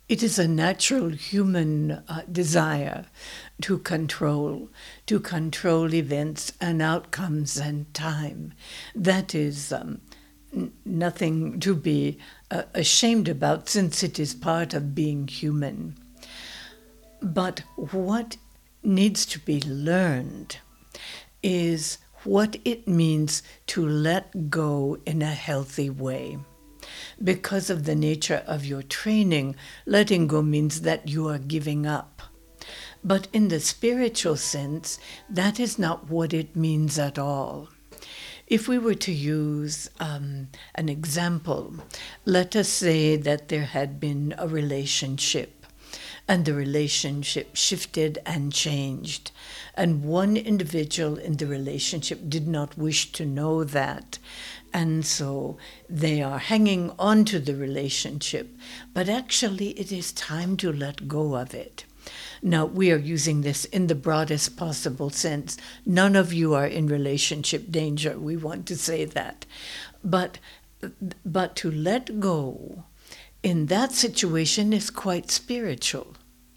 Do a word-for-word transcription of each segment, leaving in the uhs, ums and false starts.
It is a natural human uh, desire to control, to control events and outcomes and time. That is um, n- nothing to be uh, ashamed about, since it is part of being human. But what needs to be learned is what it means to let go in a healthy way. Because of the nature of your training, letting go means that you are giving up. But in the spiritual sense, that is not what it means at all. If we were to use um, an example, let us say that there had been a relationship, and the relationship shifted and changed. And one individual in the relationship did not wish to know that. And so they are hanging on to the relationship. But actually, it is time to let go of it. Now, we are using this in the broadest possible sense. None of you are in relationship danger. We want to say that. But, but to let go in that situation is quite spiritual.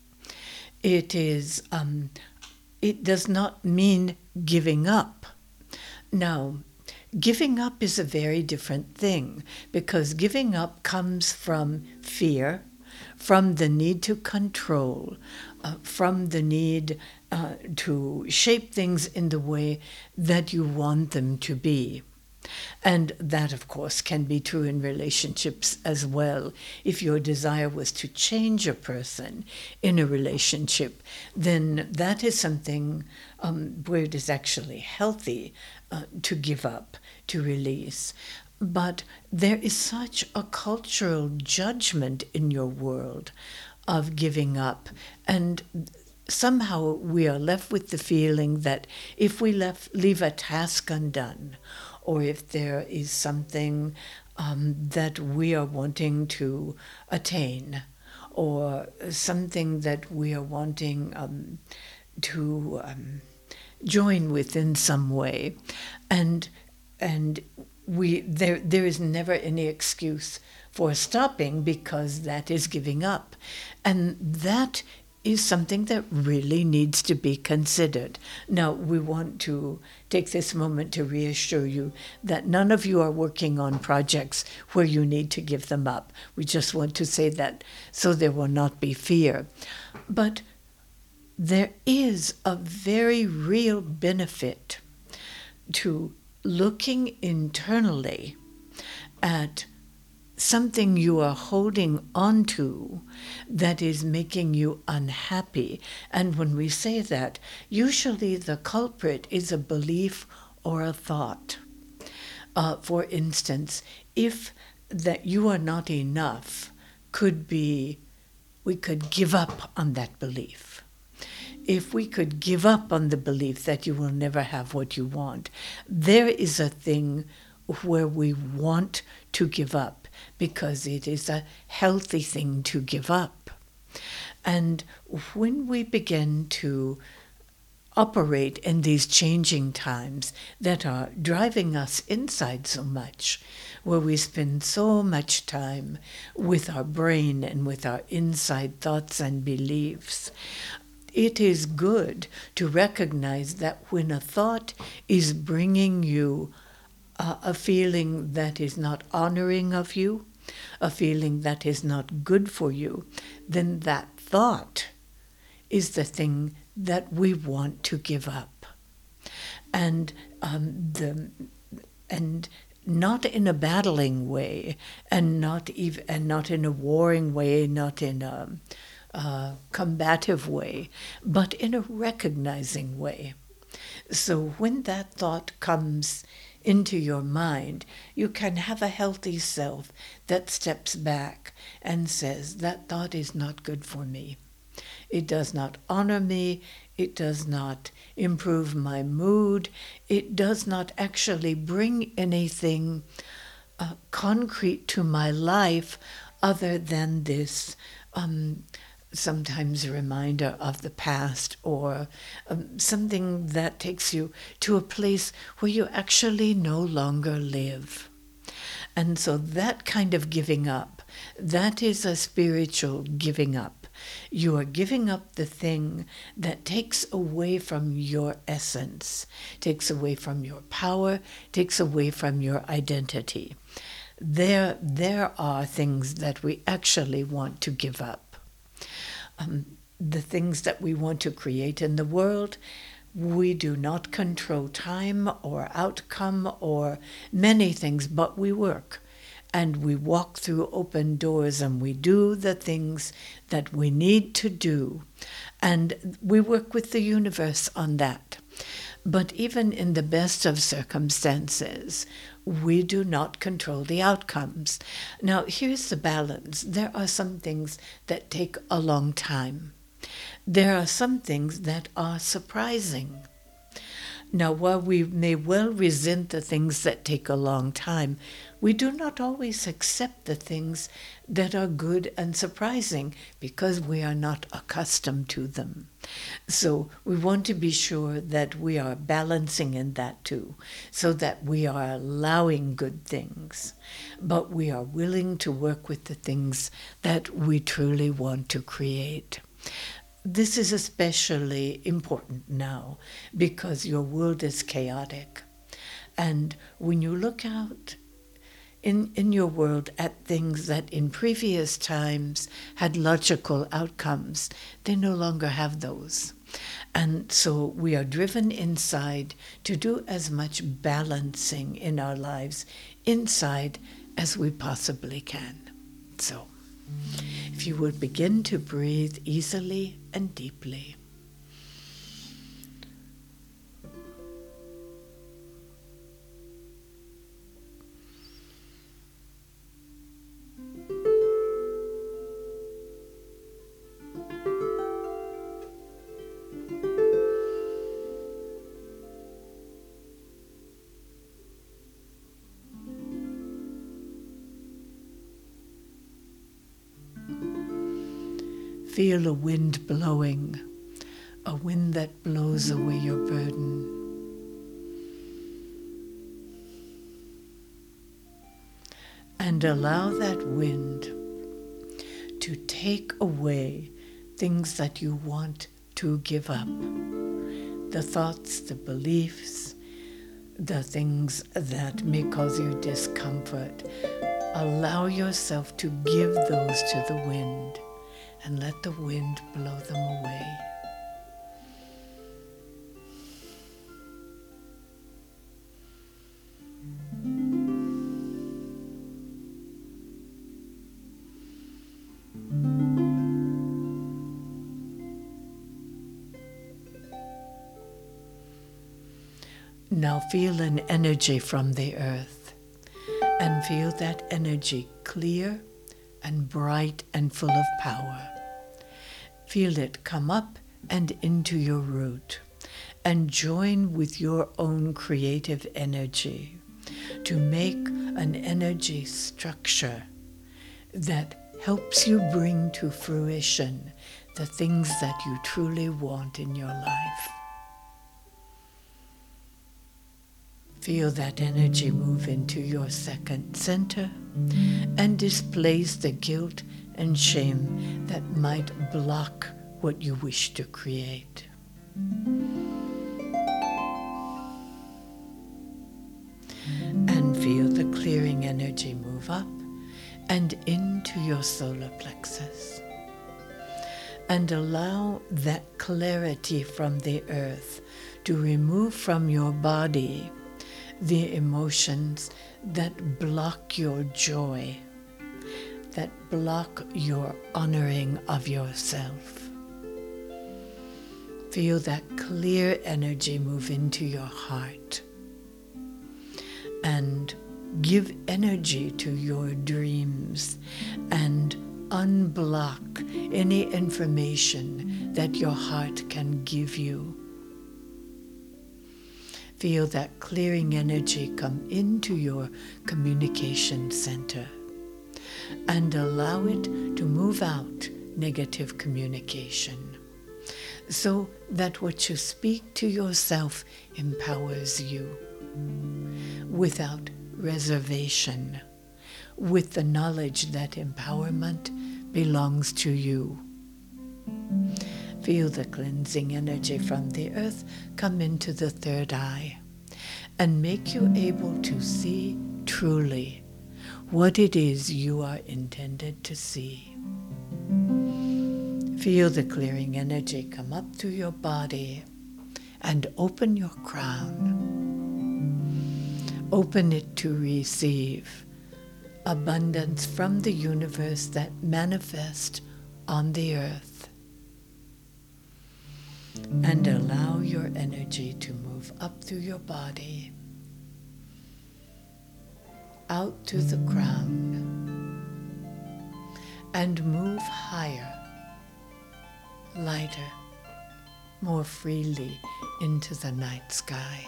It is, um, it does not mean giving up. Now, giving up is a very different thing, because giving up comes from fear, from the need to control, uh, from the need uh, to shape things in the way that you want them to be. And that, of course, can be true in relationships as well. If your desire was to change a person in a relationship, then that is something um, where it is actually healthy uh, to give up, to release. But there is such a cultural judgment in your world of giving up. And somehow we are left with the feeling that if we left, leave a task undone, or if there is something um, that we are wanting to attain, or something that we are wanting um, to um, join with in some way, and and we there there is never any excuse for stopping, because that is giving up, and that is something that really needs to be considered. Now, we want to take this moment to reassure you that none of you are working on projects where you need to give them up. We just want to say that so there will not be fear. But there is a very real benefit to looking internally at something you are holding on to that is making you unhappy. And when we say that, usually the culprit is a belief or a thought. Uh, for instance, if that you are not enough could be, we could give up on that belief. If we could give up on the belief that you will never have what you want, there is a thing where we want to give up, because it is a healthy thing to give up. And when we begin to operate in these changing times that are driving us inside so much, where we spend so much time with our brain and with our inside thoughts and beliefs, it is good to recognize that when a thought is bringing you uh, a feeling that is not honoring of you, a feeling that is not good for you, then that thought is the thing that we want to give up. And um, the and not in a battling way, and not even and not in a warring way, not in a uh, combative way, but in a recognizing way. So when that thought comes into your mind, you can have a healthy self that steps back and says, that thought is not good for me. It does not honor me. It does not improve my mood. It does not actually bring anything uh, concrete to my life other than this um, sometimes a reminder of the past, or um, something that takes you to a place where you actually no longer live. And so that kind of giving up That is a spiritual giving up. You are giving up the thing that takes away from your essence, takes away from your power, takes away from your identity. There, there are things that we actually want to give up. Um, the things that we want to create in the world, we do not control time or outcome or many things, but we work. And we walk through open doors and we do the things that we need to do. And we work with the universe on that. But even in the best of circumstances, we do not control the outcomes. Now, here's the balance. There are some things that take a long time. There are some things that are surprising. Now, while we may well resent the things that take a long time, we do not always accept the things that are good and surprising because we are not accustomed to them. So we want to be sure that we are balancing in that too, so that we are allowing good things, but we are willing to work with the things that we truly want to create. This is especially important now because your world is chaotic. And when you look out in, in your world at things that in previous times had logical outcomes, they no longer have those. And so we are driven inside to do as much balancing in our lives inside as we possibly can. So, if you would begin to breathe easily and deeply. Feel a wind blowing, a wind that blows away your burden. And allow that wind to take away things that you want to give up. The thoughts, the beliefs, the things that may cause you discomfort. Allow yourself to give those to the wind. And let the wind blow them away. Now feel an energy from the earth, and feel that energy clear and bright and full of power. Feel it come up and into your root and join with your own creative energy to make an energy structure that helps you bring to fruition the things that you truly want in your life. Feel that energy move into your second center and displace the guilt and shame that might block what you wish to create. And feel the clearing energy move up and into your solar plexus. And allow that clarity from the earth to remove from your body the emotions that block your joy, that block your honoring of yourself. Feel that clear energy move into your heart and give energy to your dreams and unblock any information that your heart can give you. Feel that clearing energy come into your communication center and allow it to move out negative communication so that what you speak to yourself empowers you without reservation, with the knowledge that empowerment belongs to you. Feel the cleansing energy from the earth come into the third eye and make you able to see truly what it is you are intended to see. Feel the clearing energy come up through your body and open your crown. Open it to receive abundance from the universe that manifests on the earth. And allow your energy to move up through your body, out to the crown, and move higher, lighter, more freely into the night sky.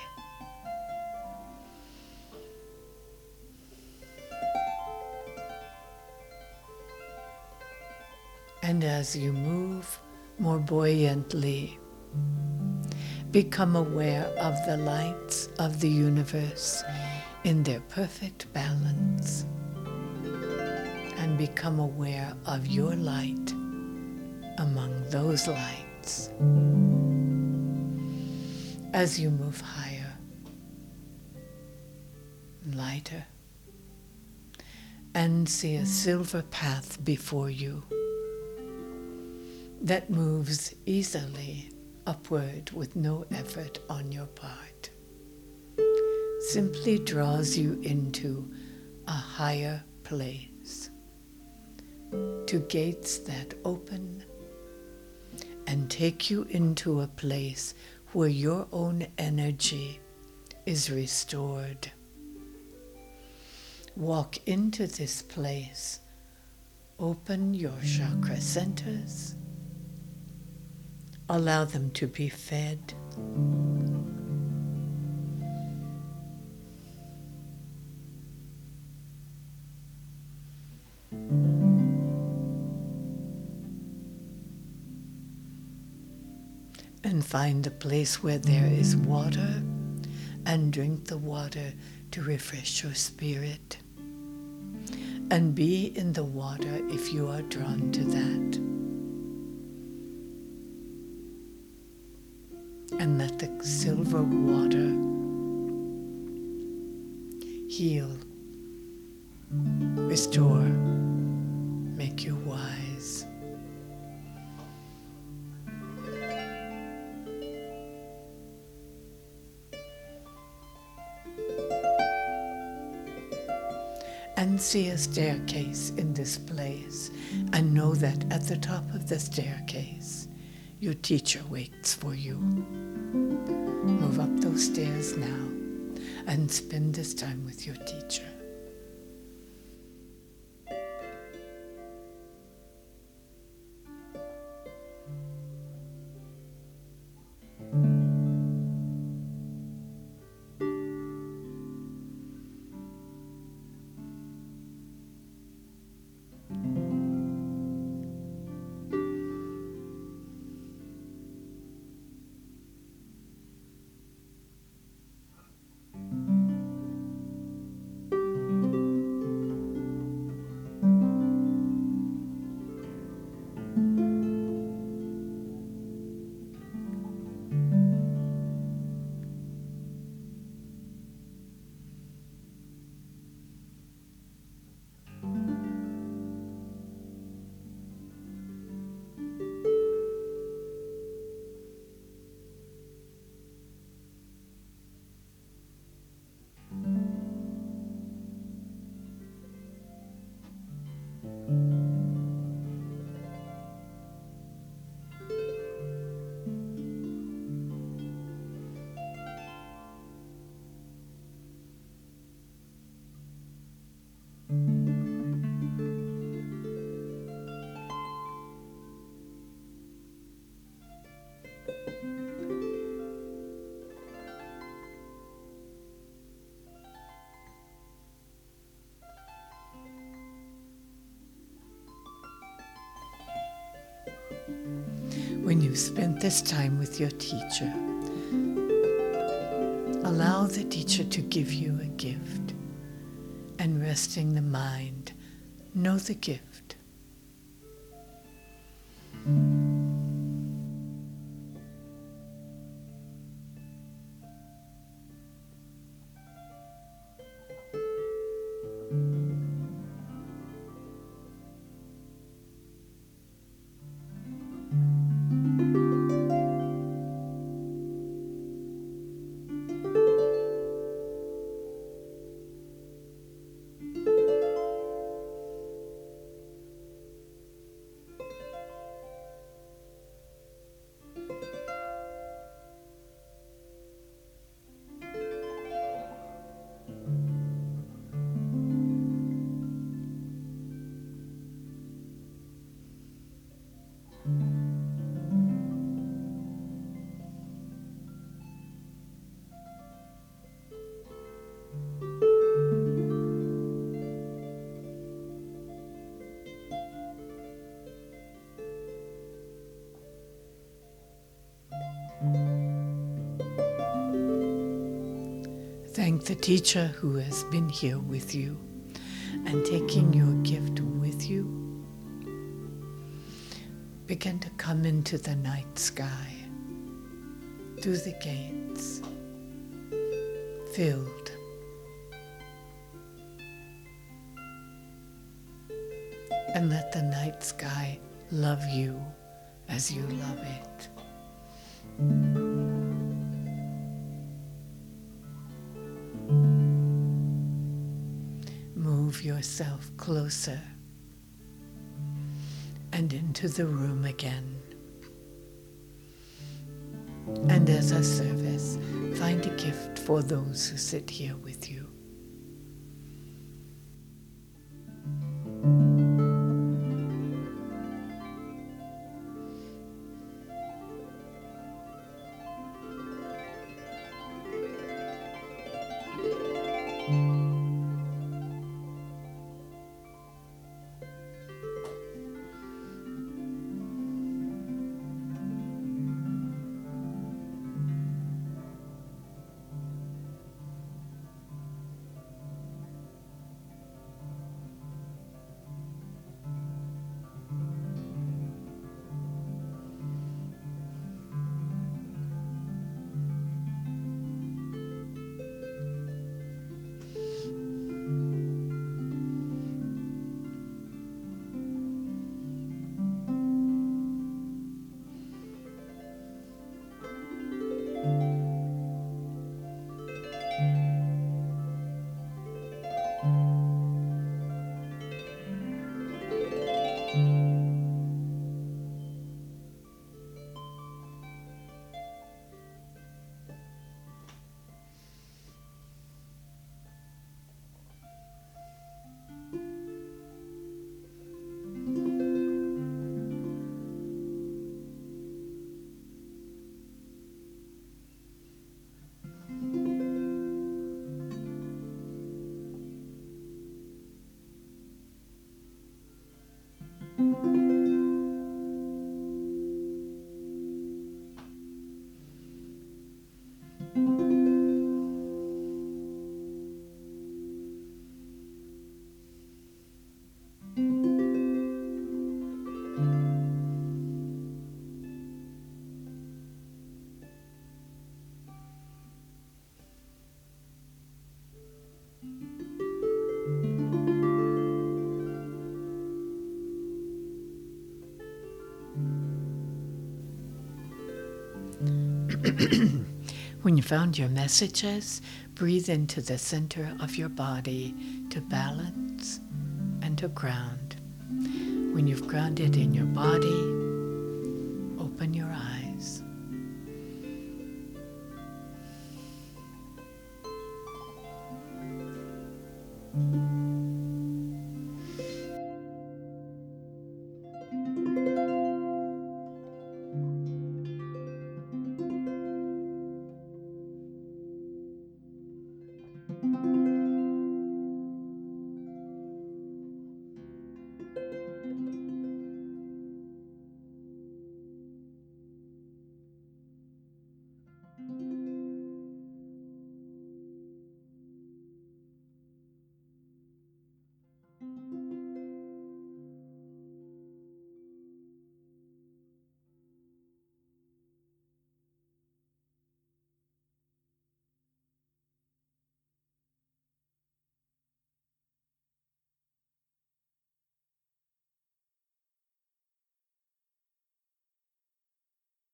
And as you move more buoyantly, become aware of the lights of the universe in their perfect balance, and become aware of your light among those lights. As you move higher, lighter, and see a silver path before you that moves easily upward with no effort on your part, simply draws you into a higher place, to gates that open and take you into a place where your own energy is restored. Walk into this place, open your chakra centers, allow them to be fed. And find a place where there is water, and drink the water to refresh your spirit. And be in the water if you are drawn to that. And let the silver water heal, restore, make you wise. And see a staircase in this place, and know that at the top of the staircase, your teacher waits for you. Move up those stairs now and spend this time with your teacher. When you've spent this time with your teacher, allow the teacher to give you a gift and resting the mind. Know the gift. Thank the teacher who has been here with you and taking your gift with you. Begin to come into the night sky, through the gates, filled. And let the night sky love you as you love it. Move yourself closer and into the room again. And as a service, find a gift for those who sit here with you. When you found your messages, breathe into the center of your body to balance and to ground. When you've grounded in your body, open your eyes.